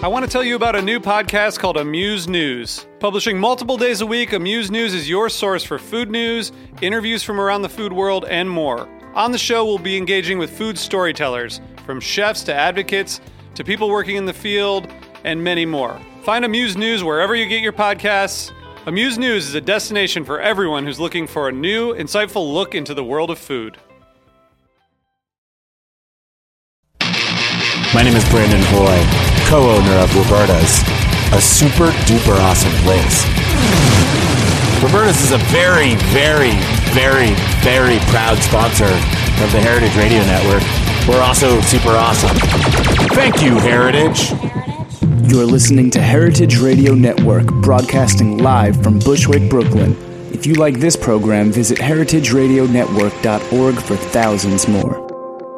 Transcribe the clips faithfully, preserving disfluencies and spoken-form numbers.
I want to tell you about a new podcast called Amuse News. Publishing multiple days a week, Amuse News is your source for food news, interviews from around the food world, and more. On the show, we'll be engaging with food storytellers, from chefs to advocates to people working in the field, and many more. Find Amuse News wherever you get your podcasts. Amuse News is a destination for everyone who's looking for a new, insightful look into the world of food. My name is Brandon Hoy, co-owner of Roberta's, a super duper awesome place. Roberta's is a very, very, very, very proud sponsor of the Heritage Radio Network. We're also super awesome. Thank you, Heritage. You're listening to Heritage Radio Network, broadcasting live from Bushwick, Brooklyn. If you like this program, visit heritage radio network dot org for thousands more.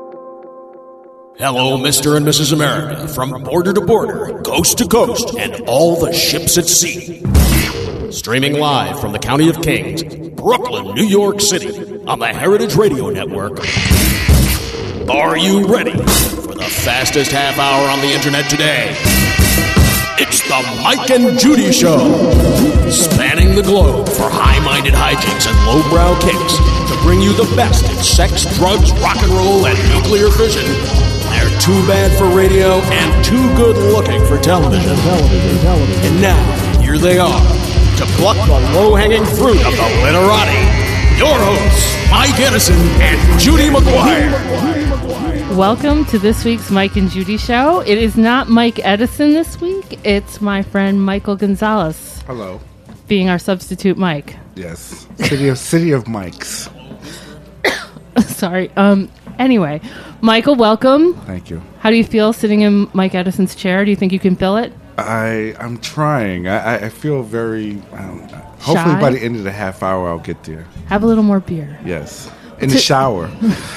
Hello, Mister and Missus America, from border to border, coast to coast, and all the ships at sea. Streaming live from the County of Kings, Brooklyn, New York City, on the Heritage Radio Network. Are you ready for the fastest half hour on the internet today? It's the Mike and Judy Show, spanning the globe for high-minded hijinks and lowbrow kicks to bring you the best in sex, drugs, rock and roll, and nuclear fission. They're too bad for radio and too good looking for television. television, television. And now, here they are, to pluck the low-hanging fruit of the literati. Your hosts, Mike Edison and Judy McGuire. Welcome to this week's Mike and Judy Show. It is not Mike Edison this week. It's my friend Michael Gonzalez. Hello. Being our substitute Mike. Yes. City of City of Mikes. Sorry. Um. Anyway, Michael, welcome. Thank you. How do you feel sitting in Mike Edison's chair? Do you think you can fill it? I I'm trying. I, I feel very. I don't know. Hopefully, Shy? by the end of the half hour, I'll get there. Have a little more beer. Yes. In the shower.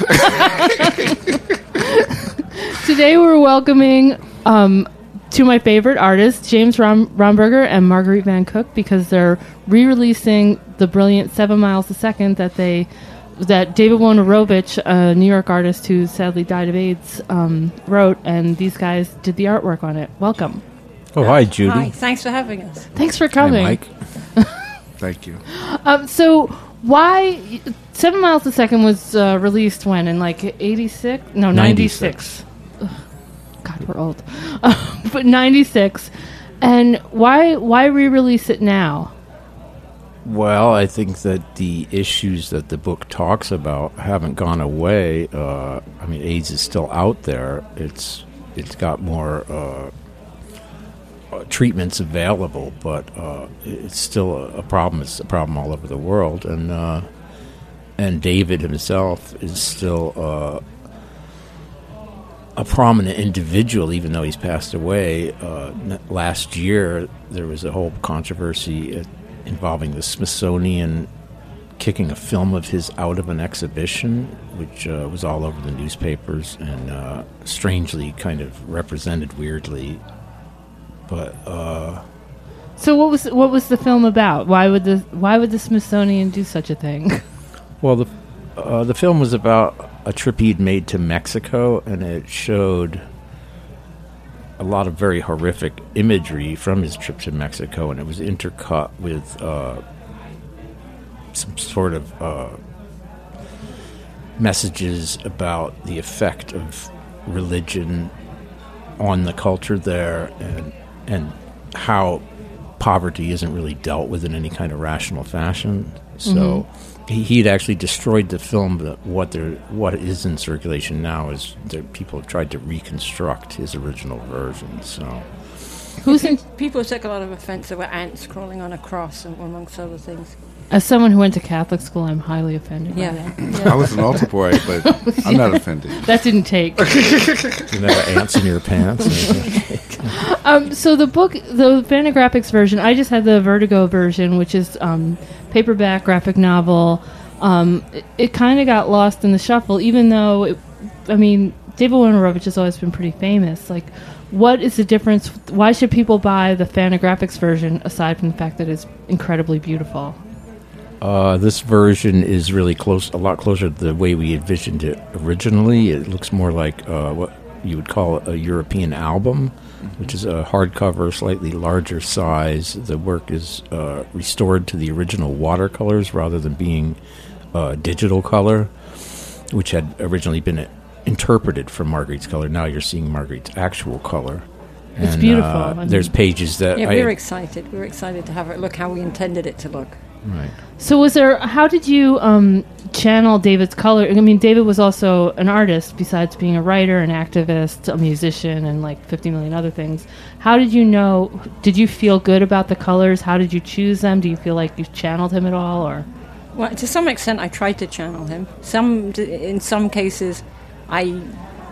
Today we're welcoming um, two of my favorite artists, James Rom- Romberger and Marguerite Van Cook, because they're re-releasing the brilliant Seven Miles a Second that they that David Wojnarowicz, a New York artist who sadly died of AIDS, um, wrote, and these guys did the artwork on it. Welcome. Oh, hi, Judy. Hi, thanks for having us. Thanks for coming. Hi, Mike. Thank you. Um, so why Seven Miles a Second was uh, released when in like eighty-six? No, ninety-six. ninety-six. God, we're old. Uh, but ninety-six. And why why re-release it now? Well, I think that the issues that the book talks about haven't gone away. Uh, I mean, AIDS is still out there. It's it's got more uh, uh, treatments available, but uh, it's still a, a problem. It's a problem all over the world, and uh, and David himself is still uh, a prominent individual, even though he's passed away. Uh, n- last year, there was a whole controversy at involving the Smithsonian kicking a film of his out of an exhibition, which uh, was all over the newspapers and uh, strangely kind of represented weirdly. But uh, so what was what was the film about? Why would the why would the Smithsonian do such a thing? well, the uh, the film was about a trip he'd made to Mexico, and it showed a lot of very horrific imagery from his trip to Mexico, and it was intercut with uh, some sort of uh, messages about the effect of religion on the culture there, and and how poverty isn't really dealt with in any kind of rational fashion. So mm-hmm. he, he'd actually destroyed the film, but what there, what is in circulation now is there, people have tried to reconstruct his original version. So, who's in? People took a lot of offense. There were ants crawling on a cross, and amongst other things. As someone who went to Catholic school, I'm highly offended Yeah. by that. I was an altar boy, but I'm not offended. That didn't take. you know, ants in your pants. um, so the book, the Fantagraphics version, I just had the Vertigo version, which is um, paperback graphic novel. Um, it it kind of got lost in the shuffle, even though, it, I mean, David Wojnarowicz has always been pretty famous. Like, what is the difference? Why should people buy the Fantagraphics version, aside from the fact that it's incredibly beautiful? Uh, this version is really close, a lot closer to the way we envisioned it originally. It looks more like uh, what you would call a European album, which is a hardcover, slightly larger size. The work is uh, restored to the original watercolors rather than being uh, digital color, which had originally been interpreted from Marguerite's color. Now you're seeing Marguerite's actual color. It's and, beautiful. Uh, I mean, there's pages that Yeah, I, we were excited. We were excited to have it look how we intended it to look. right. So was there? How did you um, channel David's color? I mean, David was also an artist besides being a writer, an activist, a musician, and like fifty million other things. How did you know? Did you feel good about the colors? How did you choose them? Do you feel like you channeled him at all, or? Well, to some extent, I tried to channel him. Some, in some cases, I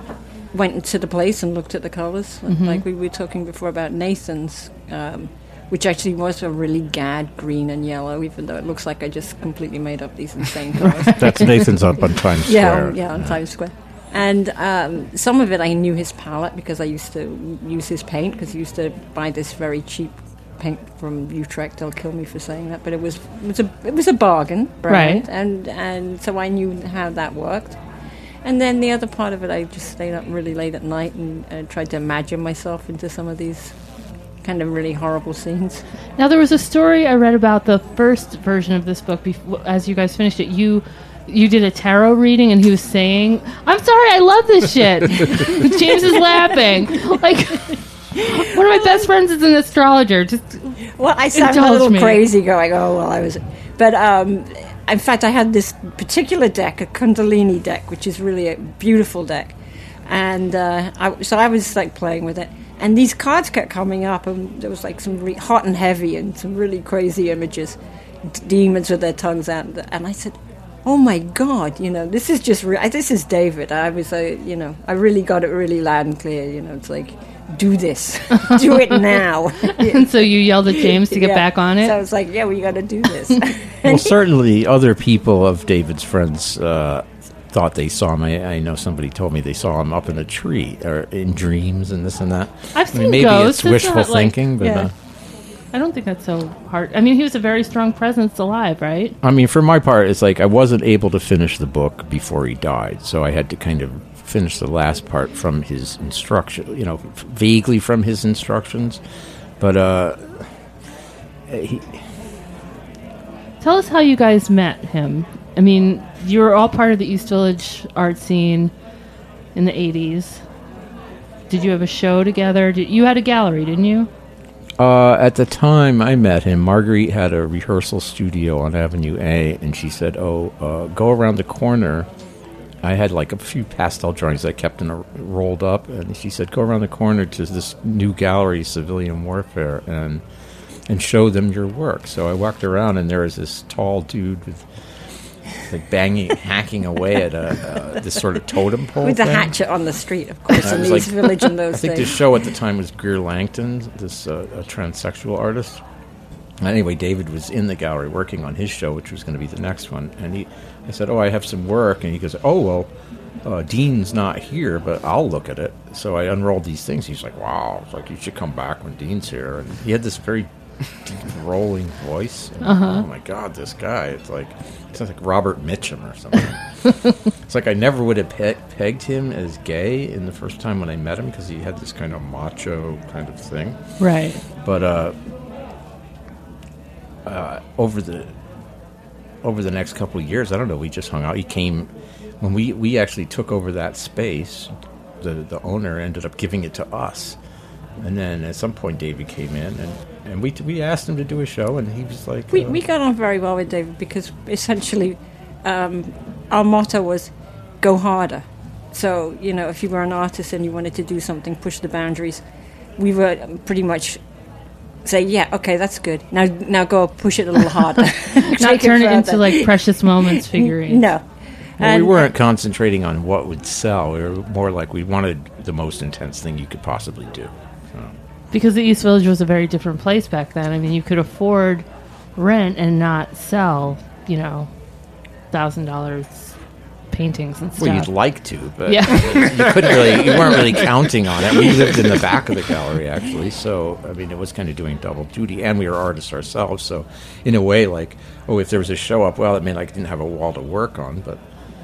went into the place and looked at the colors. Mm-hmm. Like we were talking before about Nathan's, um, which actually was a really gad green and yellow, even though it looks like I just completely made up these insane colors. That's Nathan's up on Times yeah, Square. on, yeah, on Times Square. And um, some of it I knew his palette because I used to use his paint, because he used to buy this very cheap paint from Utrecht. They'll kill me for saying that, but it was it was a it was a bargain, brand, Right. And and so I knew how that worked. And then the other part of it, I just stayed up really late at night and uh, tried to imagine myself into some of these kind of really horrible scenes. Now, there was a story I read about the first version of this book. Before, as you guys finished it, you you did a tarot reading, and he was saying, "I'm sorry, I love this shit." James is laughing. Like, one of my best friends is an astrologer. Just Well, I sound a indulge little me. crazy going, oh, well, I was... But, um, in fact, I had this particular deck, a Kundalini deck, which is really a beautiful deck. And uh, I, so I was, like, playing with it. And these cards kept coming up, and there was, like, some re- hot and heavy and some really crazy images. D- demons with their tongues out. And I said, oh, my God, you know, this is just... Re- this is David. I was, uh, you know, I really got it really loud and clear. You know, it's like... Do this. Do it now. and so you yelled at James to get Yeah. back on it. So I was like, yeah, we got to do this. Well, certainly other people of David's friends uh, thought they saw him. I, I know somebody told me they saw him up in a tree or in dreams and this and that. I've I seen mean, maybe ghosts. it's wishful not like- thinking, but yeah. uh, I don't think that's so hard. I mean, he was a very strong presence alive, right? I mean, for my part, it's like I wasn't able to finish the book before he died, so I had to kind of finish the last part from his instruction, you know, vaguely from his instructions. But uh, he, Tell us how you guys met him. I mean, you were all part of the East Village art scene in the eighties. Did you have a show together? Did, you had a gallery, didn't you? Uh, at the time I met him, Marguerite had a rehearsal studio on Avenue A, and she said, oh, uh, go around the corner. I had like a few pastel drawings I kept in a, rolled up, and she said, go around the corner to this new gallery, Civilian Warfare, and and show them your work. So I walked around, and there was this tall dude with like banging, hacking away at a, uh, this sort of totem pole With the thing. hatchet on the street, of course, I in was the like- East Village in those I think days. the show at the time was Greer Langton, this uh, a transsexual artist. Anyway, David was in the gallery working on his show, which was going to be the next one. And he, I said, oh, I have some work. And he goes, oh, well, uh, Dean's not here, but I'll look at it. So I unrolled these things. He's like, wow, it's like you should come back when Dean's here. And he had this very deep, rolling voice. And, Uh-huh. Oh, my God, this guy. It's like, it sounds like Robert Mitchum or something. It's like I never would have pe- pegged him as gay in the first time when I met him because he had this kind of macho kind of thing. Right. But uh, uh, over the over the next couple of years, I don't know, we just hung out. He came when we, we actually took over that space. The the owner ended up giving it to us, and then at some point David came in and, and we we asked him to do a show, and he was like, We, uh, we got on very well with David because essentially um, our motto was go harder. So, you know, if you were an artist and you wanted to do something, push the boundaries, we were pretty much say, yeah, okay, that's good. Now now go push it a little harder. Not Take turn it further. into like Precious Moments figurines. No. Well, And- we weren't concentrating on what would sell. We were more like we wanted the most intense thing you could possibly do. So. Because the East Village was a very different place back then. I mean, you could afford rent and not sell, you know, thousand dollars paintings and stuff. Well, you'd like to, but Yeah. you couldn't really. You weren't really counting on it. We lived in the back of the gallery, actually, so I mean, it was kind of doing double duty, and we were artists ourselves. So, in a way, like, oh, if there was a show up, well, it meant I didn't have a wall to work on, but.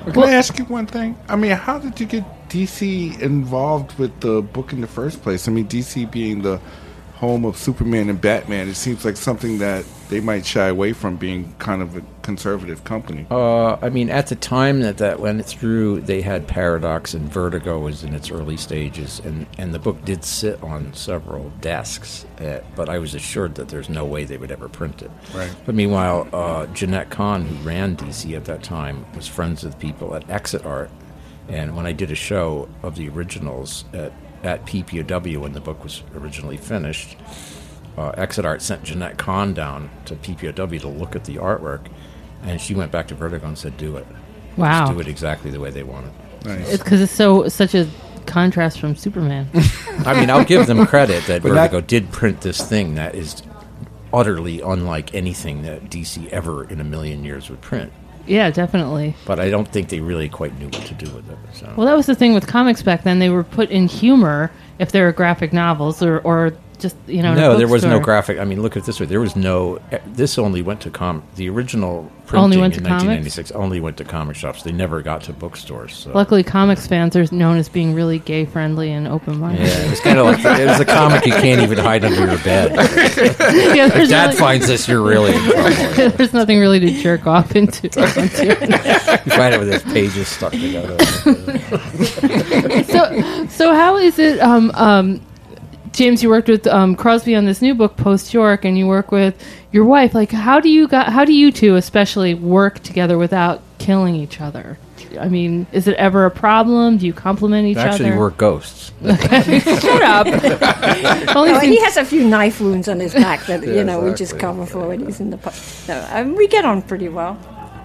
Can well, I ask you one thing? I mean, how did you get D C involved with the book in the first place? I mean, D C being the home of Superman and Batman, it seems like something that they might shy away from, being kind of a conservative company. Uh, I mean, at the time that that went through, they had Paradox, and Vertigo was in its early stages, and, and the book did sit on several desks, uh, but I was assured that there's no way they would ever print it. Right. But meanwhile, uh, Jeanette Kahn, who ran D C at that time, was friends with people at Exit Art, and when I did a show of the originals at at P P O W when the book was originally finished, uh, Exit Art sent Jeanette Kahn down to P P O W to look at the artwork, and she went back to Vertigo and said, do it. Wow. Just do it exactly the way they want it. Nice. It's because it's so such a contrast from Superman. I mean, I'll give them credit that Vertigo that did print this thing that is utterly unlike anything that D C ever in a million years would print. Yeah, definitely. But I don't think they really quite knew what to do with it. So. Well, that was the thing with comics back then. They were put in humor if they were graphic novels or, or just, you know, no, there was no graphic. I mean, look at it this way. There was no. This only went to com. The original printing only went to in comics? nineteen ninety-six only went to comic shops. They never got to bookstores. So. Luckily, comics fans are known as being really gay friendly and open minded. Yeah, it was kind of like it was a comic you can't even hide under your bed. Yeah, if Dad really, finds this, you're really in trouble. There's nothing really to jerk off into. You find it with his pages stuck together. so, so how is it? Um, um, James, you worked with um, Crosby on this new book, Post York, and you work with your wife. Like, how do you got, how do you two especially work together without killing each other? I mean, is it ever a problem? Do you complement each Actually, other? we're ghosts. Shut up. Only Oh, seems- he has a few knife wounds on his back that Yeah, you know we exactly. just cover for when he's in the. Pu- no, um, we get on pretty well.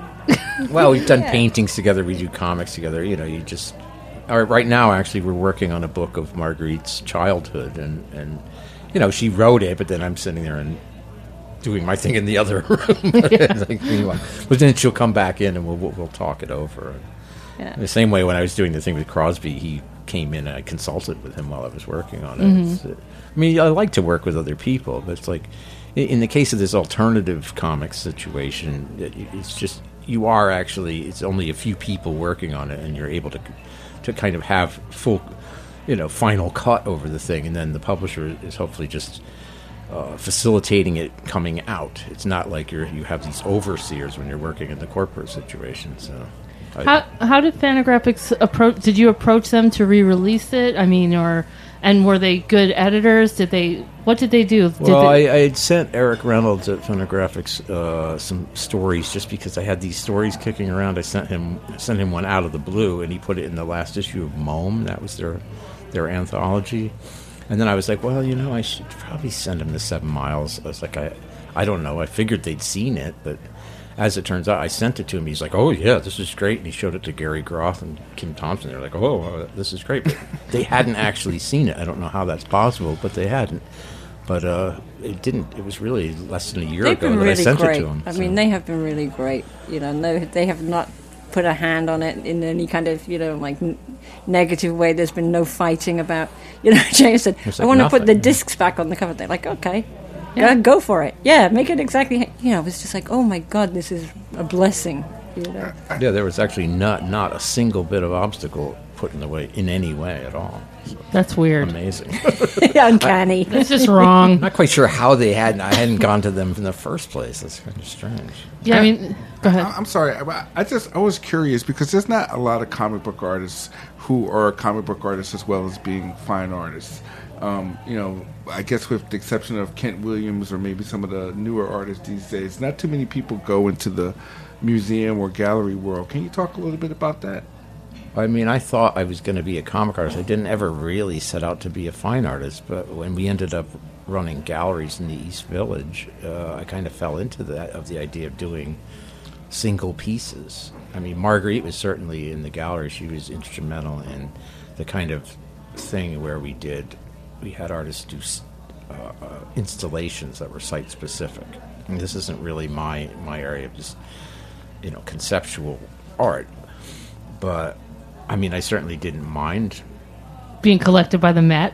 Well, we've done Yeah. paintings together. We do comics together. You know, you just. Or right now, actually, we're working on a book of Marguerite's childhood, and, and you know, she wrote it, but then I'm sitting there and doing my thing in the other room. Like, meanwhile. But then she'll come back in, and we'll we'll, we'll talk it over. Yeah. The same way when I was doing the thing with Crosby, he came in and I consulted with him while I was working on it. Mm-hmm. It's, uh, I mean, I like to work with other people, but it's like, in, in the case of this alternative comics situation, it, it's just, you are actually, it's only a few people working on it, and you're able to to kind of have full, you know, final cut over the thing, and then the publisher is hopefully just uh, facilitating it coming out. It's not like you're you have these overseers when you're working in the corporate situation. So, I, How how did Fantagraphics approach? Did you approach them to re-release it? I mean, or and were they good editors? Did they? What did they do? Did well, they, I, I had sent Eric Reynolds at Fantagraphics uh, some stories just because I had these stories kicking around. I sent him sent him one out of the blue, and he put it in the last issue of Mome. That was their their anthology. And then I was like, well, you know, I should probably send him the Seven Miles. I was like, I I don't know. I figured they'd seen it, but as it turns out, I sent it to him. He's like, oh, yeah, this is great. And he showed it to Gary Groth and Kim Thompson. They're like, oh, uh, this is great. But they hadn't actually seen it. I don't know how that's possible, but they hadn't. But uh, it didn't. It was really less than a year They've ago been that really I sent great. it to him. I so. mean, they have been really great. You know, no, they have not put a hand on it in any kind of, you know, like n- negative way. There's been no fighting about, you know, James said, There's I like want to nothing, put the yeah. discs back on the cover. They're like, okay, Yeah. yeah, go for it. Yeah, make it exactly, you know, it was just like, oh my God, this is a blessing. You know? Yeah, there was actually not not a single bit of obstacle put in the way in any way at all. So, that's weird. amazing. Uncanny. That's just wrong. Not quite sure how they hadn't. I hadn't gone to them in the first place. That's kind of strange. Yeah, I mean, go ahead. I- I'm sorry. I, I just I was curious because there's not a lot of comic book artists who are comic book artists as well as being fine artists. Um, you know, I guess with the exception of Kent Williams or maybe some of the newer artists these days, not too many people go into the museum or gallery world. Can you talk a little bit about that? I mean, I thought I was going to be a comic artist. I didn't ever really set out to be a fine artist, but when we ended up running galleries in the East Village, uh, I kind of fell into that, of the idea of doing single pieces. I mean, Marguerite was certainly in the gallery. She was instrumental in the kind of thing where we did, we had artists do uh, uh, installations that were site-specific. And this isn't really my, my area of just, you know, conceptual art. But, I mean, I certainly didn't mind. Being collected by the Met.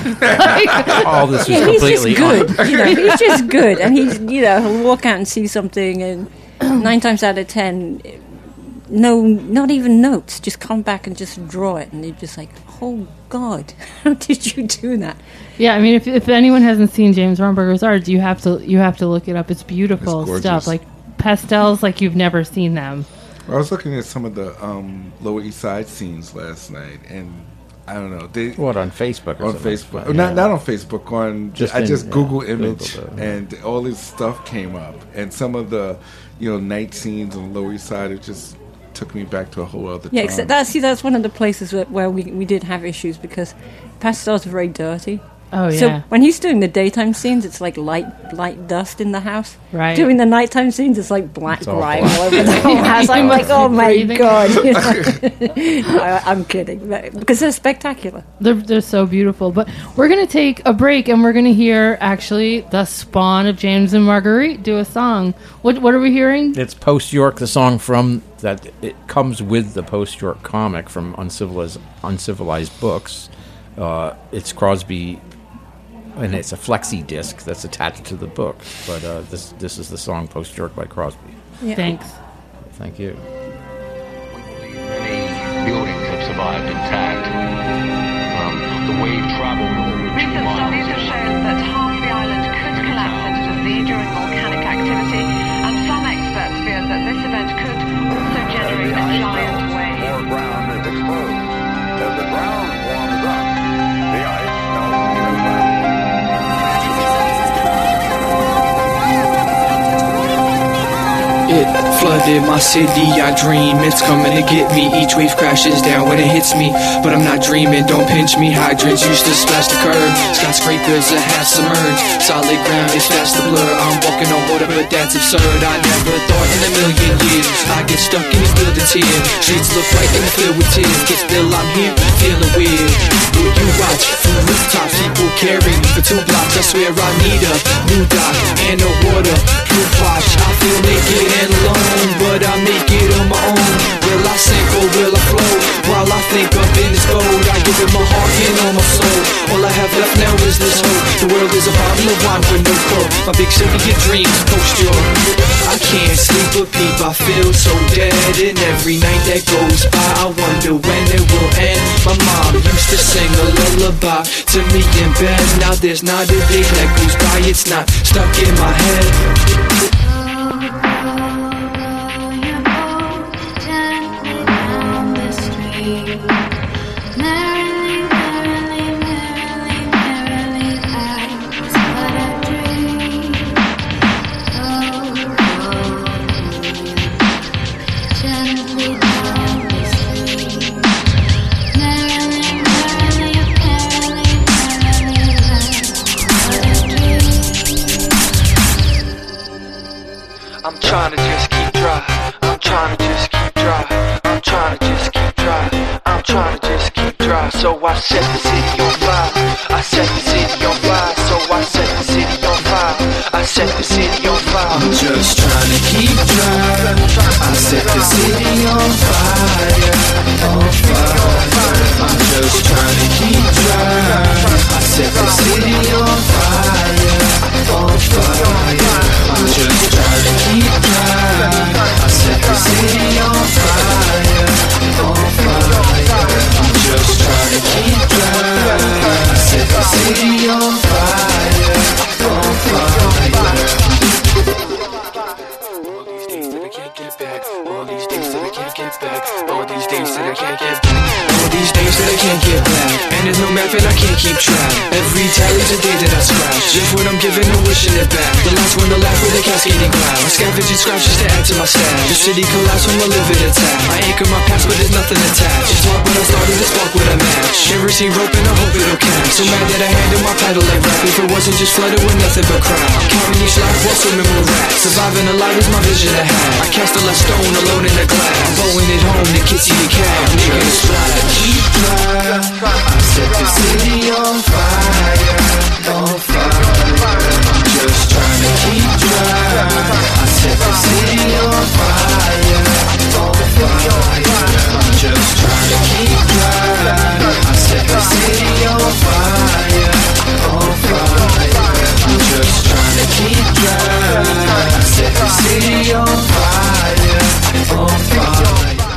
All this was Yeah, he's just completely good. un- You know, he's just good, and he's, you know, he'll walk out and see something, and nine times out of ten, no, not even notes. Just come back and just draw it, and you're just like, oh God, how did you do that? Yeah, I mean, if if anyone hasn't seen James Romberger's art, you have to you have to look it up. It's beautiful It's stuff, like pastels, like you've never seen them. I was looking at some of the um, Lower East Side scenes last night, and I don't know. They, What, on Facebook or on something? Facebook, Yeah. not not on Facebook. On Just I in- just yeah, Google image, Googled it, yeah. and all this stuff came up, and some of the you know night scenes on the Lower East Side, it just took me back to a whole other Yeah, time. except that, see, that's one of the places where, where we, we did have issues because pastels are very dirty. Oh yeah. So when he's doing the daytime scenes, it's like light light dust in the house. Right. Doing the nighttime scenes, it's like black It's all grime black. all over the whole house. I'm You like, must oh be my breathing. God. I, I'm kidding. Because they're spectacular. They're, they're so beautiful. But we're going to take a break, and we're going to hear, actually, the spawn of James and Marguerite do a song. What What are we hearing? It's Post York, the song from that. It comes with the Post York comic from Uncivilized, Uncivilized Books. Uh, it's Crosby, and it's a flexi disc that's attached to the book. But uh, this this is the song Post York by Crosby. Yeah. Thanks. Thank you. Many buildings have survived intact. Um, the wave traveled over two Recent miles. studies have shown that half the island could collapse into the sea during volcanic activity, and some experts fear that this event could also generate a giant wave. More ground is exposed. As the ground warms up, the ice melts even faster. It flooded my city, I dream it's coming to get me. Each wave crashes down when it hits me, but I'm not dreaming, don't pinch me. Hydrants used to splash the curb, skyscrapers are half submerged. Solid ground is fast to blur, I'm walking on water but that's absurd. I never thought in a million years I'd get stuck in these buildings here. Streets look bright and filled with tears, but still I'm here, feeling weird. Will you watch from the rooftops, people carrying for two blocks? I swear I need a new dock and a waterproof wash. I feel naked and alone, but I make it on my own. Will I sink or will I float? While I think up in this boat, I give it my heart and all my soul. All I have left now is this hope. The world is a bottle of wine with no cork. My big city of dreams, Post York. I can't sleep or peep, I feel so dead. And every night that goes by, I wonder when it will end. My mom used to sing a lullaby to me in bed. Now there's not a day that goes by, it's not stuck in my head. I'm trying to just keep dry. I'm trying to just keep dry. I'm trying to just keep dry. I'm trying to just keep dry. So I set the city on fire. I set the city on fire. So I set the city on fire. I set the city on fire. I'm just trying to keep dry. I set the city on fire. On fire. I'm just trying to keep dry. I set the city on fire. On fire. I'm just trying to keep dry. I set the city on fire. On fire. I'm just trying to keep dry. I set the city on fire. On fire. All these days that I can't get back. All these days that I can't get back. All these days that I can't get back. All these days that I can't get back. And there's no map and I can't keep track. Every tally's a day that I scratch. Just what I'm giving and wishing it back. The last one to laugh with a cascading cloud. I scavenge and scratch just to add to my stash. The city collapsed from a living attack. I anchor my past but there's nothing attached. Just talk when I started to spark with a match. Kerosene rope and I hope it'll catch. So mad that I handle my paddle like rap. If it wasn't just flooded with nothing but crap. I'm counting each life while swimming with rats. Surviving alive is my vision I have. I cast a last stone alone in the glass. I'm blowing it home to Kitsy the cat. I'm just trying to keep dry. I set the city on fire. On fire. I'm just trying to keep dry. I set the city on fire. On fire. I'm just trying to keep dry. I set the city on fire. On fire. I'm just trying to keep dry. I set the city on fire. On fire.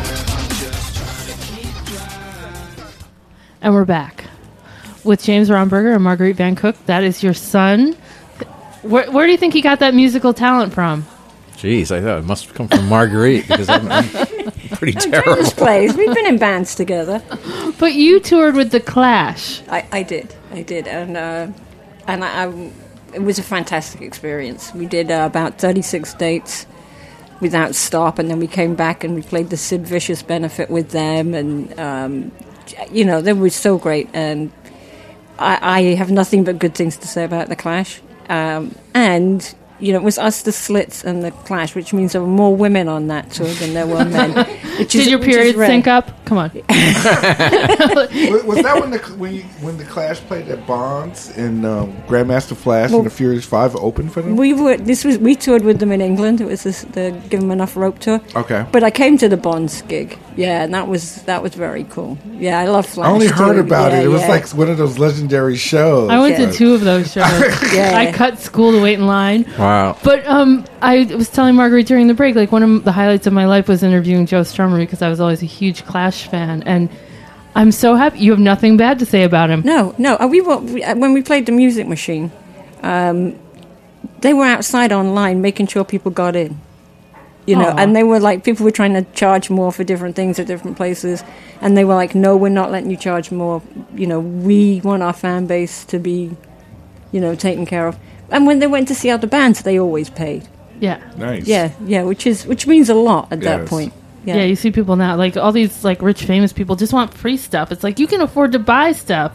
back with James Romberger and Marguerite Van Cook. That is your son. Where, where do you think he got that musical talent from? Jeez, I thought it must have come from Marguerite because I'm, I'm pretty Oh, terrible. James plays. We've been in bands together. But you toured with The Clash. I, I did. I did. And uh, and I, I, it was a fantastic experience. We did uh, about thirty-six dates without stop, and then we came back and we played the Sid Vicious benefit with them. And, um, you know, they were so great. And I, I have nothing but good things to say about The Clash. Um, and... You know, it was us, the Slits, and the Clash, which means there were more women on that tour than there were men. Which Did is, your which is period rare. sync up? Come on. was, was that when the when, you, when the Clash played at Bonds and um, Grandmaster Flash Well, and the Furious Five opened for them? We were. This was. We toured with them in England. It was this, the Give Them Enough Rope tour. Okay. But I came to the Bonds gig. Yeah, and that was that was very cool. Yeah, I love Flash. I only heard too. about Yeah, it. It was yeah. like one of those legendary shows. I went Yeah. to two of those shows. Yeah. I cut school to wait in line. Wow. But um, I was telling Marguerite during the break, like one of the highlights of my life was interviewing Joe Strummer because I was always a huge Clash fan, and I'm so happy. You have nothing bad to say about him. No, no. uh, We were we, uh, when we played the Music Machine. Um, they were outside online making sure people got in. You know, Aw. and they were like, people were trying to charge more for different things at different places, and they were like, no, we're not letting you charge more. You know, we want our fan base to be, you know, taken care of. And when they went to see other bands, they always paid. Yeah. Nice. Yeah, yeah, which is which means a lot at that Yes. point. yeah, Yeah, You see people now, like all these like rich famous people, just want free stuff. It's like you can afford to buy stuff.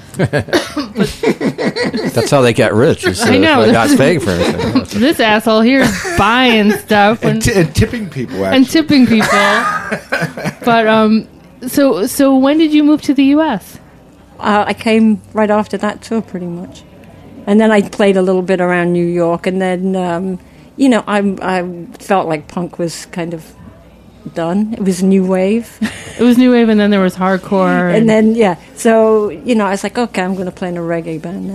That's how they got rich. Is, uh, I know. The guy's paying for everything. This asshole here is buying stuff And, and, t- and tipping people, actually. and tipping people. But um, so so when did you move to the U S? uh, I came right after that tour, pretty much, and then I played a little bit around New York, and then um, you know, I I felt like punk was kind of done. It was new wave. It was new wave, and then there was hardcore, And then, yeah, so, you know, I was like, okay, I'm going to play in a reggae band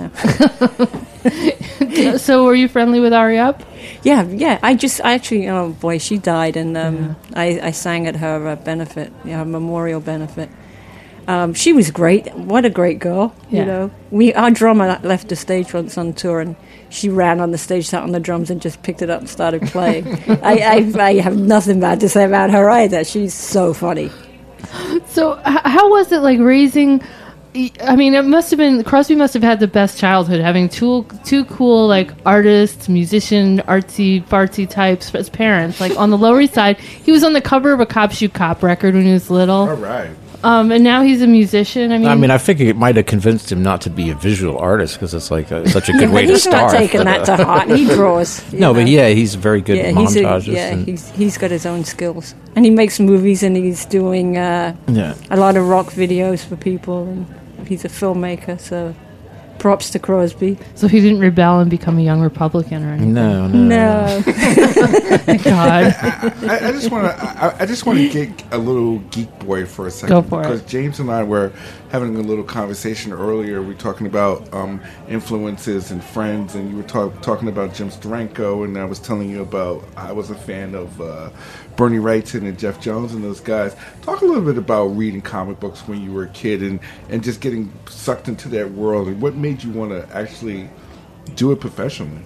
now. So were you friendly with Ari Up? Yeah, yeah, I just, I actually, oh boy, she died, and um, I, I sang at her uh, benefit, you know, her memorial benefit. Um, she was great. What a great girl, Yeah. you know. We Our drummer left the stage once on tour, and she ran on the stage, sat on the drums, and just picked it up and started playing. I, I, I have nothing bad to say about her either. She's so funny. So h- how was it like raising? I mean, it must have been Crosby must have had the best childhood, having two two cool like artists, musician, artsy fartsy types as parents. Like on the Lower East Side, he was on the cover of a Cop Shoot Cop record when he was little. All right. Um, and now he's a musician. I mean, I mean, I think it might have convinced him not to be a visual artist because it's like a, such a good Yeah, way but to he's start. not taking that to heart. He draws. you No, know. but yeah, he's very good at he's a- montages. yeah, and, he's he's got his own skills, and he makes movies, and he's doing uh, yeah. a lot of rock videos for people, and he's a filmmaker. So, props to Crosby. so he didn't rebel and become a young Republican or anything. No, no. No, Thank God. I, I just want to. I, I just want to get a little geek boy for a second. Go for it. because James and I were having a little conversation earlier. We were talking about um, influences and friends, and you were talk, talking about Jim Steranko, and I was telling you about I was a fan of uh, Bernie Wrightson and Jeff Jones and those guys. Talk a little bit about reading comic books when you were a kid, and and just getting sucked into that world, and what made you want to actually do it professionally.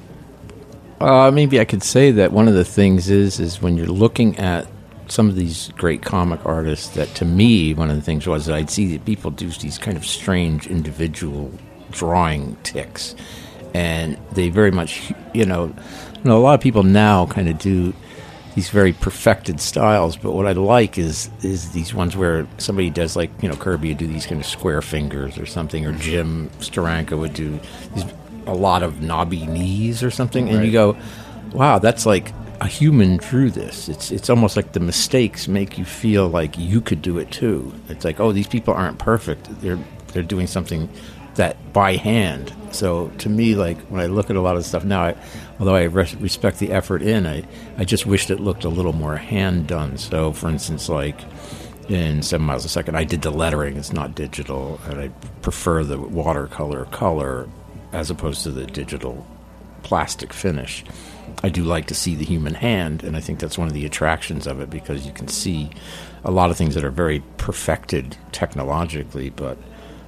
Uh, maybe I could say that one of the things is is when you're looking at some of these great comic artists, that to me one of the things was that I'd see that people do these kind of strange individual drawing tics, and they very much, you know, you know a lot of people now kind of do these very perfected styles, but what I like is is these ones where somebody does, like, you know, Kirby would do these kind of square fingers or something, or Jim Steranko would do these, a lot of knobby knees or something, and Right. you go, wow, that's like a human drew this. It's it's almost like the mistakes make you feel like you could do it too. It's like, oh, these people aren't perfect. They're they're doing something that by hand. So to me, like when I look at a lot of stuff now, I, although I res- respect the effort in, I I just wished it looked a little more hand done. So for instance, like in Seven Miles a Second, I did the lettering. It's not digital, and I prefer the watercolor color as opposed to the digital plastic finish. I do like to see the human hand, and I think that's one of the attractions of it, because you can see a lot of things that are very perfected technologically, but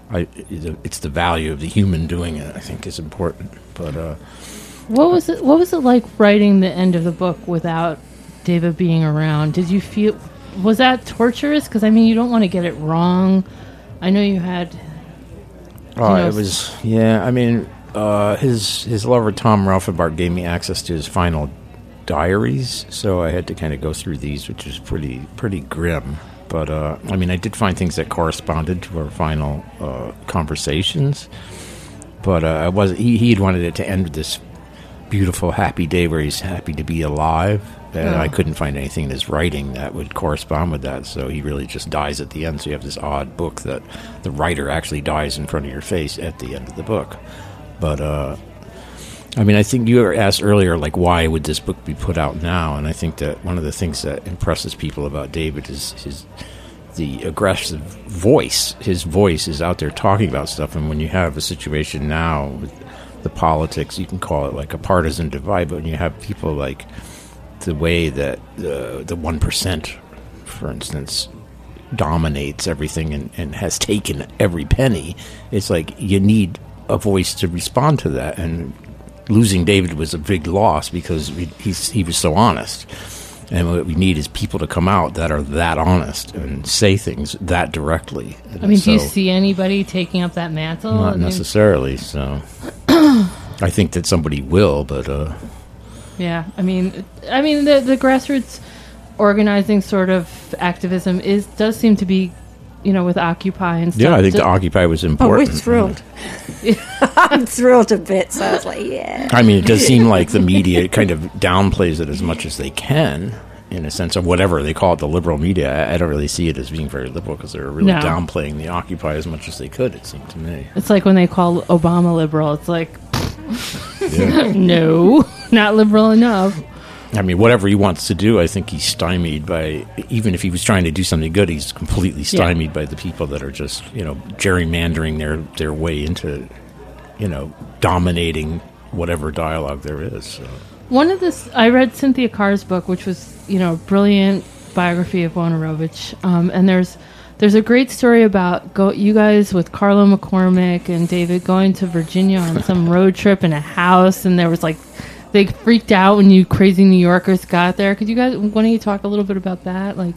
I, it's the value of the human doing it, I think, is important. But uh, what was it? What was it like writing the end of the book without David being around? Did you feel was that torturous? Because I mean, you don't want to get it wrong. I know you had. Oh, you know, it was yeah. I mean, uh, his his lover Tom Rauffenbart gave me access to his final diaries, so I had to kind of go through these, which was pretty pretty grim. But, uh, I mean, I did find things that corresponded to our final uh, conversations. But uh, I was he he had wanted it to end with this beautiful, happy day where he's happy to be alive. And Yeah. I couldn't find anything in his writing that would correspond with that. So he really just dies at the end. So you have this odd book that the writer actually dies in front of your face at the end of the book. But, uh, I mean, I think you were asked earlier, like, why would this book be put out now? And I think that one of the things that impresses people about David is his the aggressive voice. His voice is out there talking about stuff. And when you have a situation now with the politics, you can call it like a partisan divide. But when you have people like the way that uh, the one percent, for instance, dominates everything and, and has taken every penny, it's like you need a voice to respond to that. And losing David was a big loss because we, he's, he was so honest. And what we need is people to come out that are that honest and say things that directly. I mean, so, do you see anybody taking up that mantle? I Not mean, necessarily, so. I think that somebody will, but... Uh, yeah, I mean, I mean, the the grassroots organizing sort of activism is does seem to be, you know, with Occupy and stuff. yeah, I think Ju- the Occupy was Oh, we're important. thrilled. I'm thrilled a bit, so I was like, yeah. I mean, it does seem like the media kind of downplays it as much as they can, in a sense of whatever they call it, the liberal media. I, I don't really see it as being very liberal because they're really No. downplaying the Occupy as much as they could, it seemed to me. It's like when they call Obama liberal. It's like, Yeah. no, not liberal enough. I mean, whatever he wants to do, I think he's stymied by, even if he was trying to do something good, he's completely stymied by the people that are just, you know, gerrymandering their, their way into, you know, dominating whatever dialogue there is. So. One of this, I read Cynthia Carr's book, which was, you know, a brilliant biography of Wojnarowicz. Um, and there's there's a great story about go you guys with Carlo McCormick and David going to Virginia on some road trip in a house, and there was like they freaked out when you crazy New Yorkers got there. Could you guys, why don't you talk a little bit about that? Like,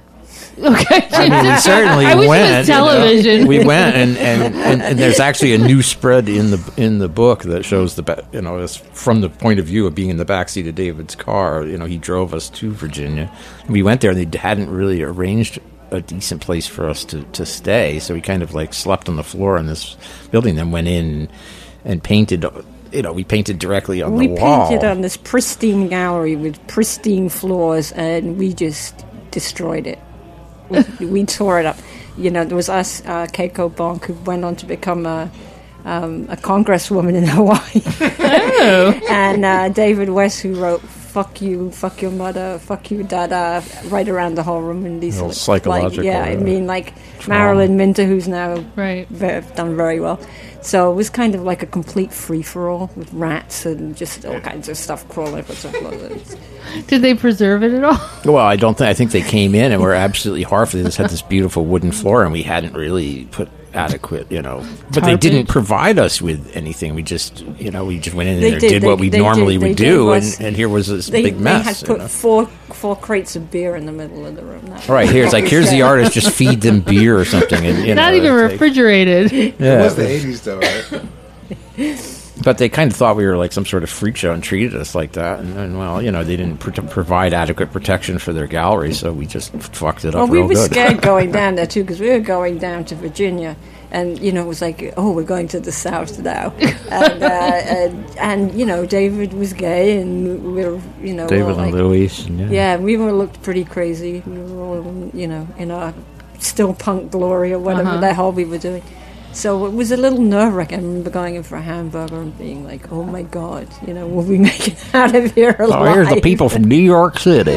okay, I mean, we certainly I wish went. it was you know. television. We went, and, and, and, and there's actually a new spread in the in the book that shows the ba- you know it's from the point of view of being in the backseat of David's car. You know, he drove us to Virginia. We went there, and they hadn't really arranged a decent place for us to, to stay, so we kind of like slept on the floor in this building. Then went in and painted. You know, we painted directly on we the wall. painted on this pristine gallery with pristine floors, and we just destroyed it. We, we tore it up. You know, there was us, uh, Keiko Bonk, who went on to become a, um, a congresswoman in Hawaii. Oh. And uh, David West, who wrote "Fuck You, Fuck Your Mother, Fuck You, Dada," right around the whole room. And these Real like, psychological, like, yeah, I uh, mean, like trauma. Marilyn Minter, who's now Right. ve- done very well. So it was kind of like a complete free-for-all with rats and just all kinds of stuff crawling up the floor. Did they preserve it at all? Well, I don't think. I think they came in and were absolutely horrified. They just had this beautiful wooden floor, and we hadn't really put adequate, you know. But they Tarpage? didn't provide us with anything. We just, you know, we just went in They there, did, did, they- what we they normally did, they would did do, was- and, and here was this They, big they mess. had you put know. four four crates of beer in the middle of the room. That Right, was- here's like, here's the Yeah. artist, just feed them beer or something. And, you Not know, even it's like- refrigerated. Yeah, It was the eighties, though, right? but they kind of thought we were like some sort of freak show and treated us like that. And, and well, you know, they didn't pr- provide adequate protection for their gallery, so we just fucked it Well, up we real were good. scared going down there too because we were going down to Virginia, and you know it was like, oh, we're going to the South now, and, uh, and and you know David was gay, and we were you know David all like, and Louise. And, yeah. yeah, we were looked pretty crazy. We were all you know in our still punk glory or whatever Uh-huh. the hell we were doing. So it was a little nerve-wracking. I remember going in for a hamburger and being like, "Oh my God, you know, will we make it out of here alive?" Oh, here's the people from New York City.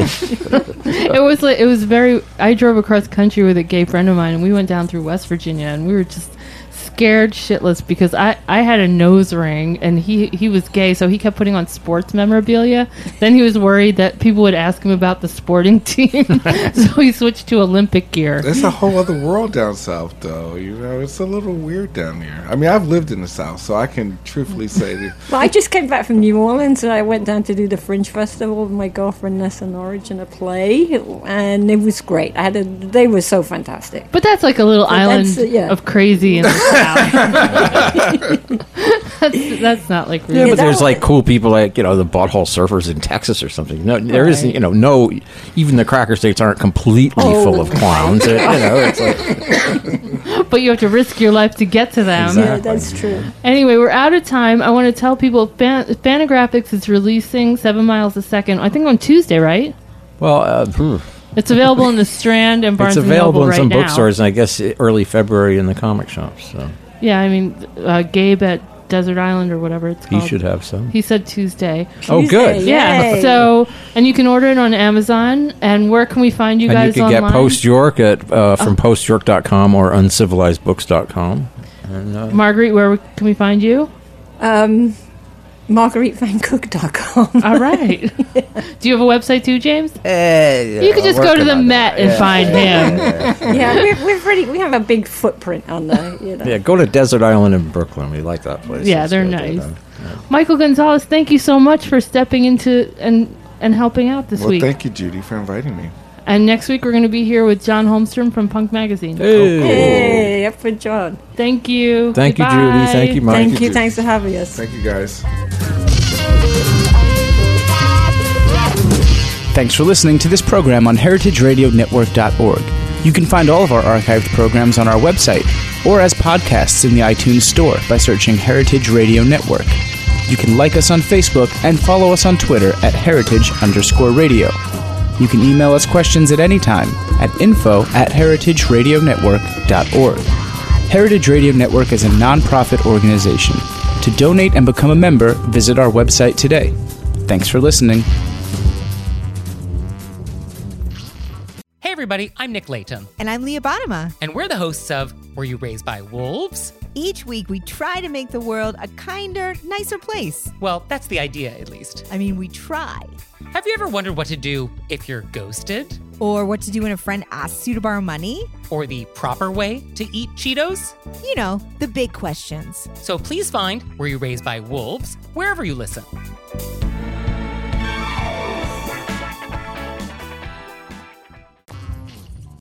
It was like it was very. I drove across country with a gay friend of mine, and we went down through West Virginia, and we were just scared shitless because I, I had a nose ring and he, he was gay, so he kept putting on sports memorabilia. Then he was worried that people would ask him about the sporting team, so he switched to Olympic gear. It's a whole other world down south, though. You know, it's a little weird down here. I mean, I've lived in the south, so I can truthfully say that. Well, I just came back from New Orleans and I went down to do the Fringe Festival with my girlfriend Nessa Norwich in a play, and it was great. I had a, they were so fantastic. But that's like a little So island that's, uh, yeah. of crazy in the south. that's, that's not like really Yeah, but there's like cool people like, you know, the butthole surfers in Texas or something. No, there Right. isn't, you know, no, even the cracker states aren't completely Oh. full of clowns. It- you know, it's like, But you have to risk your life to get to them. Exactly. Yeah, that's true. Anyway, we're out of time. I want to tell people Fan- Fantagraphics is releasing Seven Miles a Second, I think on Tuesday, right? well, uh, phew. It's available in the Strand and Barnes it's and available Noble in right some now. bookstores, and I guess early February in the comic shops. So Yeah, I mean, uh, Gabe at Desert Island or whatever it's he called. should have some. He said Tuesday. Oh, good. Tuesday, Yeah. yay. So, and you can order it on Amazon. And where can we find you And guys you can online? get Post York at uh, from post york dot com or uncivilized books dot com. And, uh, Marguerite, where can we find you? Um, Marguerite Van Cook dot com. All right. Do you have a website too, James? eh, You could just go to working the on Met that. and Yeah, find yeah, him. yeah, Yeah, we're, we're pretty. We have a big footprint on the. You know. yeah. Yeah, go to Desert Island in Brooklyn. We like that place. Yeah, It's they're good. nice. Uh, Michael Gonzalez, thank you so much for stepping into and and helping out this Well, week. thank you, Judy, for inviting me. And next week we're going to be here with John Holmstrom from Punk Magazine. Hey. Hey, up for John. Thank you. Thank you, Goodbye. Judy. Thank you, Mike. Thank you. Judy. Thanks for having us. Thank you, guys. Thanks for listening to this program on heritage radio network dot org. You can find all of our archived programs on our website or as podcasts in the iTunes Store by searching Heritage Radio Network. You can like us on Facebook and follow us on Twitter at heritage underscore radio. You can email us questions at any time at info at heritage radio network dot org. Heritage Radio Network is a nonprofit organization. To donate and become a member, visit our website today. Thanks for listening. Hey everybody, I'm Nick Layton, And I'm Leah Bottima. and we're the hosts of Were You Raised by Wolves? Each week we try to make the world a kinder, nicer place. Well, that's the idea, at least. I mean, we try. Have you ever wondered what to do if you're ghosted? Or what to do when a friend asks you to borrow money? Or the proper way to eat Cheetos? You know, the big questions. So please find Were You Raised by Wolves wherever you listen.